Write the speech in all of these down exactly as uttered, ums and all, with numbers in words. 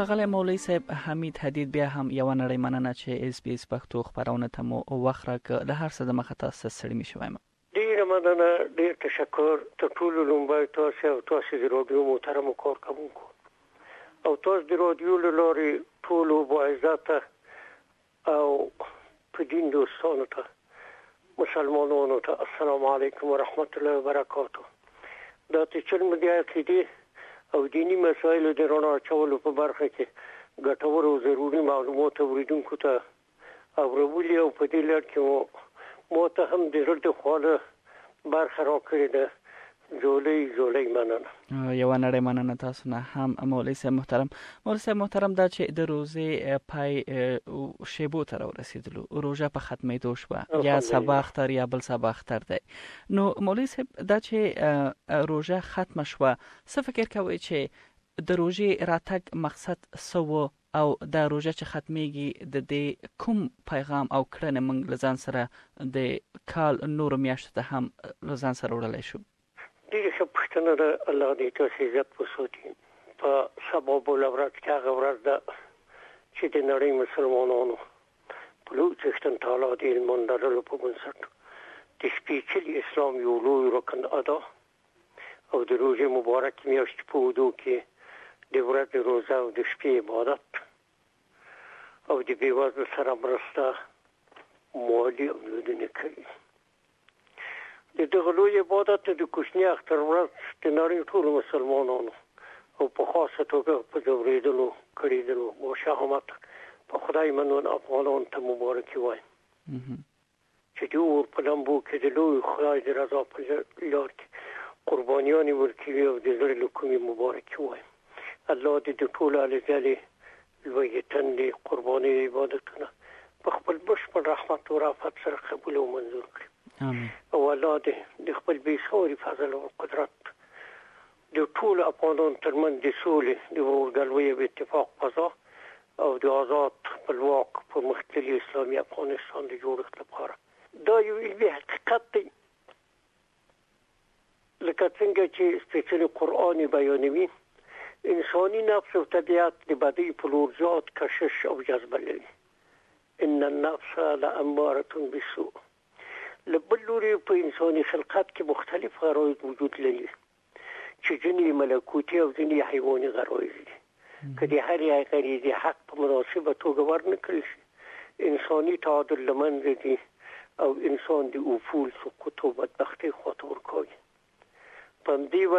ښاغلی مولوي صاحب حمید حدید بیا هم یوه نړۍ مننه چې اس بي اس پښتو خپرونه ته مو وخت راکړ. له هر څه د مخه تاسو ستړي مې شوی یم. ډېره مننه، ډېر تشکر. تر ټولو لومړی تاسو او تاسو د رادیو محترمو کارکوونکو او تاسو د رادیو له لارې ټولو باعزته او په دین دوستانو ته مسلمانانو ته السلام علیکم ورحمت الله وبرکاته. دا چې چل مدیا کې او دینی مسایلو د رڼا اچولو په برخه کې ګټور او ضروري معلومات اوریدونکو ته اورولي او په دې لړ کې مو ته هم د زړه خواله برخه راکړې ده. جوړی جوړی مننه. یوه نړۍ مننه تاسو نه هم مولوي صاحب محترم. مولوي صاحب محترم، دا چې د روزې پای شیبو ته راورسېدلو، روژه په ختمېدو شوه، یا سبا اختر یا بل سبا اختر دی. نو مولوي صاحب، دا چې روژه ختمه شوه، څه فکر کوئ چې د روژې راتګ مقصد څه و او دا روژه چې ختمېږي د دې کوم پیغام او کړنې موږ له ځان سره د کال نورو میاشتو ته هم له ځان سره وړلی شو؟ ډېره ښه پوښتنه ده. الله دې تاسو عزت وساتي. په سبا بله ورځ کې هغه ورځ ده چې د نړۍ مسلمانانو په لوی څښتن تعالی د علم لرلو په بنسټ د سپېڅلي اسلام یو لوی رکن ادا او د روژې مبارک میاشت په اوږدو کې د ورځې روژه او د شپې عبادت او د بېوزلو سره مرسته مالي او نورونه کوي. د دغه لوی عبادت د کوچني اختر ورځ د نړۍ ټولو مسلمانانو او په خاصه توګه په ځورېدلو کړېدلو او شهامت په خدای منون افغانانو ته مبارکي وایم چې د اور په لمبو کې د لوی خدای د رضا په لار کې قربانیانې ورکوي او د زړه له کومې مبارکي وایم. الله دې د ټولو اهل ځلې لویې تندې قربانۍ عبادتونه په خپل بشپړ رحمت او رافت سره قبول او منظور کړي. او الله دې د خپل بېساري فضل او قدرت د ټولو افغانانو ترمنځ د سولې د ورورګلوۍ او اتفاق فضا او د آزاد خپلواک پرمختللي اسلامي افغانستان د جوړښت لپاره دا یو علمي حقیقت دی، لکه څنګه چې سپېڅلي قرآن بیانوي. انساني نفس او طبیعت د بدۍ په لور زیات کشش او جذبه لري. ان النفس لاماره بالسوء. له بل لوري په انساني خلقت کې مختلف غرایز وجود لري چې ځینې ملکوتي او ځینې حیواني غرایز دي. که د هرې غریزې حق په مناسبه توګه ورنه کړل شي، انساني تعادل له منځه ځي او انسان د افول سقوط او بدبختۍ خواته ورکوي. په همدې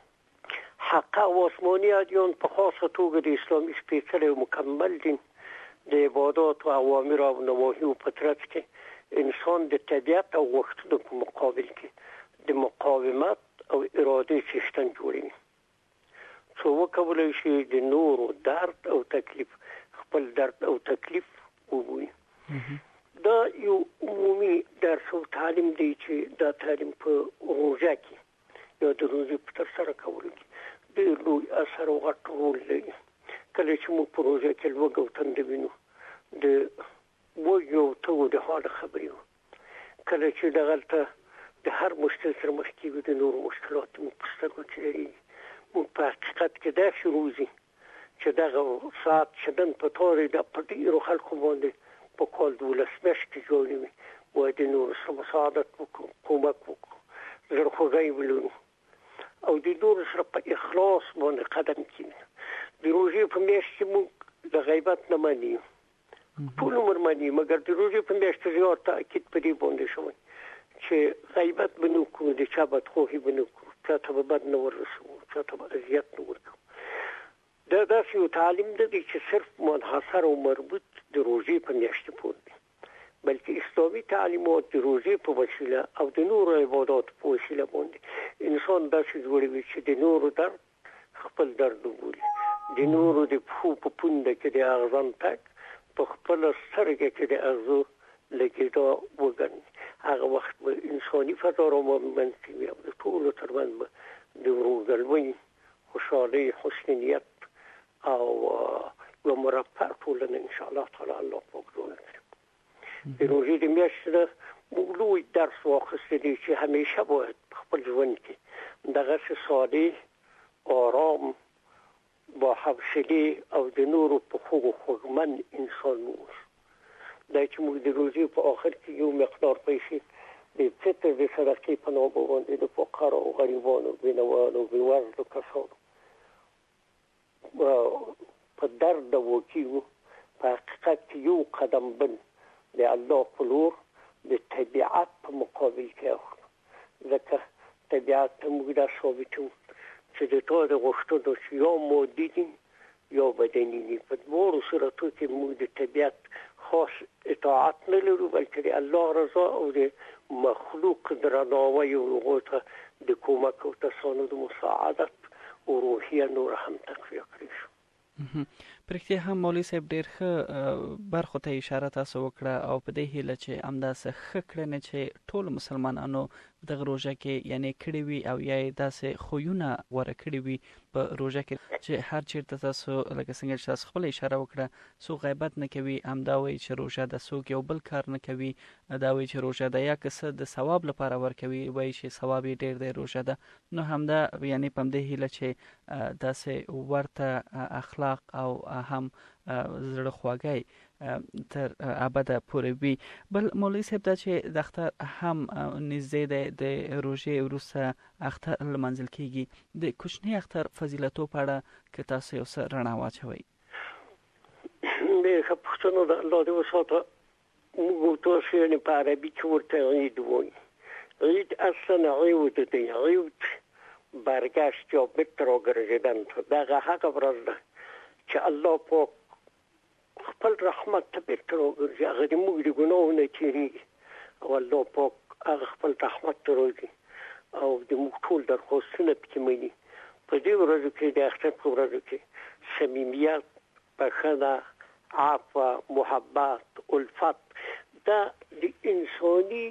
وجه حق او آسماني ادیان په خاصه توګه د اسلامي سپېڅلي او مکمل دین د عبادات او اوامرو او نواهیو په ترڅ کې انسان د طبیعت او غوښتنو په مقابل کې د مقاومت او ارادې څښتن جوړوي، څو وکولی شي د نورو درد او تکلیف خپل درد او تکلیف وبوي. دا یو عمومي درس او تعلیم دی چې دا تعلیم په روژه کې یا د روژې په ترسره کولو کې ډېر لوی اثر او غټ رول لري. کله چې موږ په روژه کې لوږه او تنده وینو، د وږي او تږو د حاله خبرې وو. کله چې دغلته د هر مشکل سره مخ کېږو، د نورو مشکلات موږ په سترګو کې لري. موږ په حقیقت کې داسې روزي چې دغه ساعت چې نن په تارې ده په ډېرو خلکو باندې په کال دولس میاشتې جوړې وي، باید د نورو سره مساعدت وکړو، کومک وکړو، زړخوږی ولرو او د نورو سره په اخلاص باندې قدم کېږدو. د روژې په میاشت کې موږ د غیبت نه مني، ټول عمر مني، مګر د روژې په میاشت کې زیات تاکید په دې باندې شوی چې غیبت به نه وکړو، د چا بدخواهي به نه وکړو، چا ته به بد نه ورسوو، چا ته به اذیت نه ورکړو. دا داسې یو تعلیم نه دی چې صرف منحصر او مربوط د روژې په میاشت پورې دی، بلکې اسلامي تعلیمات د روژې په وسیله او د نورو عبادات په وسیله باندې انسان داسې جوړوي چې د نورو درد خپل درد وبولي، د نورو د پښو په پونده کې د اغزن تک په خپل سترګه کې د اغزو لګېدا وګڼي. هغه وخت به انساني فضا رامنځته وي او د ټولو ترمنځ به د ورورګلوۍ، خوشحالۍ، حسن نیت او یوه مرفع ټولنه انشاءالله تعالی الله پاک جوړه کړي. د روژې د میاشتې نه موږ لوی درس واخیستی دی چې همیشه باید په خپل ژوند کې دغسې صالح، آرام، با حوصله او د نورو په خوږ خوږمن انسان اوسو. دا چې موږ د روزي په آخر کې یو مقدار پیسې د فطر د صدقې په نامه باندې د فقرا او غریبانو بېنوالو بېوزلو کسانو په درد وکیو په حقیقت یو قدم بل د الله په لور د طبیعت په مقابل کې اخلو. ځکه طبیعت ته موږ دا ثابتو چې د تا د غوښتنو چې یا مادي دي یا بدني دي، په دواړو صورتو کې موږ د طبیعت خاص اطاعت نه لرو، بلکې د الله رضا او د مخلوق درناوی او هغو ته د کومک او تساند و مساعدت او روحیه نور هم تقویه کړی شو. پرختیا هم مولوي صاحب ډېر ښه برخو ته اشاره تاسو وکړه او په دې هیله چې همداسې ښه کړنې چې ټول مسلمانانو دغه روژه کې یعنی کړي وي او یا یې داسې خویونه غوره کړي وي په روژه کې چې هر چیرته تاسو لکه څنګه چې تاسو خپله اشاره وکړه څوک غیبت نه کوي، همدا وایي چې روژه د څوک یو بل کار نه کوي، دا وایي چې روژه د یا که څه د ثواب لپاره ورکوي، وایي چې ثواب یې ډېر دی روژه ده. نو همدا یعنی په همدې هیله چې داسې ورته اخلاق او هم زړه خواږی تر ابده پورې وي. بل مولوي صاحب دا چې د اختر هم نږدې دی، د روژې وروسته اختر لمانځل کیږي، د کوچني اختر فضیلتو په اړه که تاسو یو څه رڼا واچوئ. ډېر ښه پوښتنه ده. الله دې وساته. موږ تاسو یعنې په عربي کې ورته عید وایي. عید اصلا عود دی، عود برگشت یا بیرته راګرځېدن. دغه هغه ورځ ده چې الله پاک خپل رحمت ته بیرته راګرځي، هغه د موږ د ګناهو نه تېرېږي او الله پاک هغه خپل رحمت ته راځي او د موږ ټول درخواستونه پکې مني. په دې ورځو کې د اختر په ورځو کې صمیمیت، بښنه، عفو، محبت، الفت، دا د انساني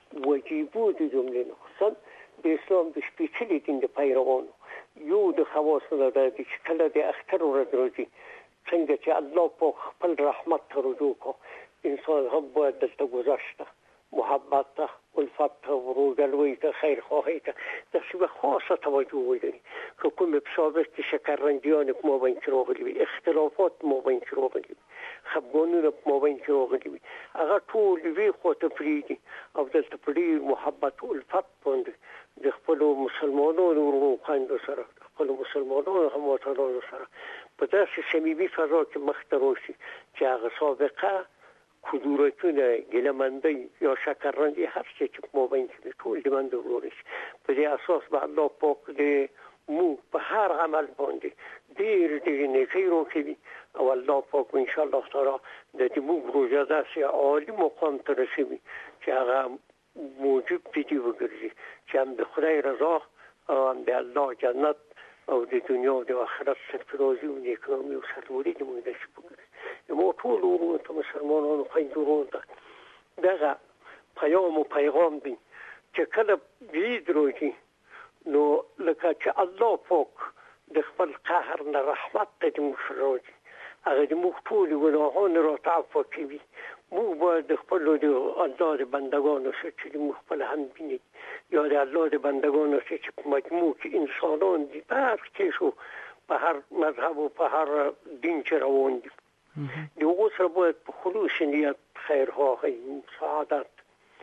وجیبو د جملې نه خصوصا د اسلام د سپېڅلي دین د پیروانو یو د خواصو نه ده چې کله د اختر ورځ راځي څنګه چې الله پاک خپل رحمت ته رجوع کړو، انسان هم باید دلته گذشت ته، محبت ته، الفت ته، ورورګلوۍ ته، خیرخواهۍ ته داسې یوه خاصه توجه ولري. که کومې په سابق کې شکررنجیانې په مابین کې راغلي وي، اختلافات په مابین کې راغلي وي، خفګانونه په مابین کې راغلي وي، هغه ټول یوې خوا ته پرېږدي او دلته په ډېر محبت او الفت باندې د خپلو مسلمانانو ورونو خویندو سره، د خپلو مسلمانانو هموطنانو سره په داسې صمیمي فضا کې مخته راشي چې هغه سابقه کدورتونه، ګیلهمندۍ یا شکررنجي هر څه چې په مابین کې دي ټول د منځه ولاړ شي. په دې اساس به الله پاک د موږ په هر عمل باندې ډېر ډېر نیکۍ راکوي او الله پاک انشاءالله تعالی د دې موږ روژه داسې عالي مقام ته رسوي چې هغه موجب د دې وګرځي چې هم د خدای رضا او هم د الله جنت او د دنیا او د آخرت سرفرازي او نیکنامي او سرلوړي د موږ نصیب وګرځي. ما ټول ورونو ته مسلمانانو خویندو ورونو ته دغه پیام او پیغام دی چې کله عید راځي نو لکه چې الله پاک د خپل قهر نه رحمت ته د موږ راځي، هغه د موږ ټول ګناهونه راته عفو کوي. موږ باید د خپلو د الله د بندګانو سره چې موږ خپل هم بیني یا د الله د بندګانو سره چې په مجموع کې انسانان دي په هر کیسو په هر مذهب او په هر دین چې روان دي د هغو سره باید په خلوص نیت خیرخواهۍ، مساعدت،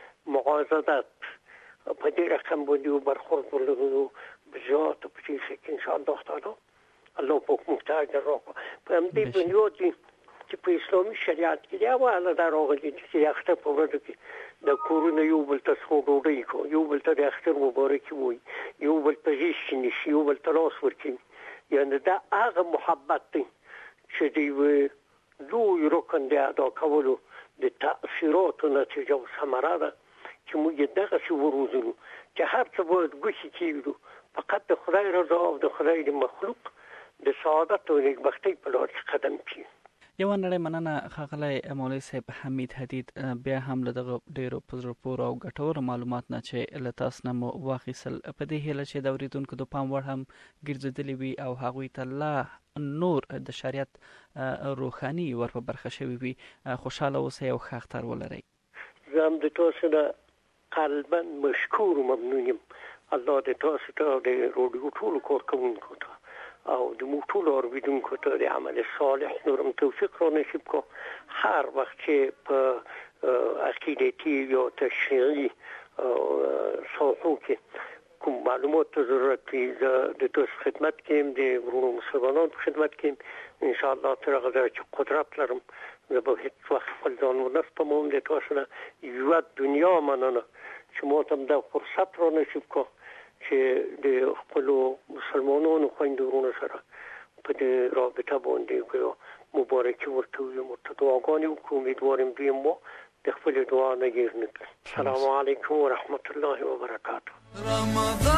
مغازدت په دې رقم باندې برخورد ولرو بذات په دې کې انشاءالله تعالی الله پاک موږ ته اجر راکړي. په همدې بنیاد چې په اسلامي شریعت کې دا واله دا راغلي چې اختر په ورځ کې د کورونو یو بل ته څو ډوډۍ کو، یو بل ته د اختر مبارکي وایي، یو بل ته غېږ نیسي، یو بل ته لاس ورکوي. یعنې دا هغه محبت دی چې د یوه لوی رکن د ادا کولو د تأثیراتو نتیجه او ثمره ده چې موږ یې دغسې وروزلو چې هر څه باید ګوښې کېږدو فقط د خدای رضا او د خدای د مخلوق د سعادت او نیکبختۍ په لار کې قدم کړي. یوه نړۍ مننه ښاغلی مولوي صاحب حمید حدید، بیا هم له دغه ډېرو په زړه پورو او ګټورو معلومات نه چې له تاسو نه مو واخیستل، په دې هیله چې د اورېدونکو د پام وړ هم ګرځېدلي وي او هغوی ته لا نور د شریعت روحاني ور په برخه شوي وي. خوشحاله اوسئ او ښه اختر ولرئ. زه هم د تاسو نه قلبا مشکور و ممنون یم. الله د تاسو ته او د راډیو ټولو کارکوونکو ته او د موټول اوریدونکو ته د عمل صالح نورم توفیق را نصیب کو. هر وخت چې په عقیدتي یا تشریعي ساحو کې کوم معلومات ته ضرورت وي د تاسو خدمت کوم، د ورونو مسلمانانو په خدمت کوم. ان شاء الله تر هغه ځای چې قدرت لرم زه به هیڅ وخت خپل ځان ونه سپموم. د تاسو نه یوه دنیا مننه چې ما ته دا فرصت را نصیب کو چې د خپلو مسلمانانو خویندو ورونو سره په دې رابطه باندې کوو مبارکي ورته ویم، ورته دعاګانې وکړو. امیدوارم دوی مو د خپل دعا نه ګیر نه کړي. السلام علیکم ورحمت الله وبرکاته.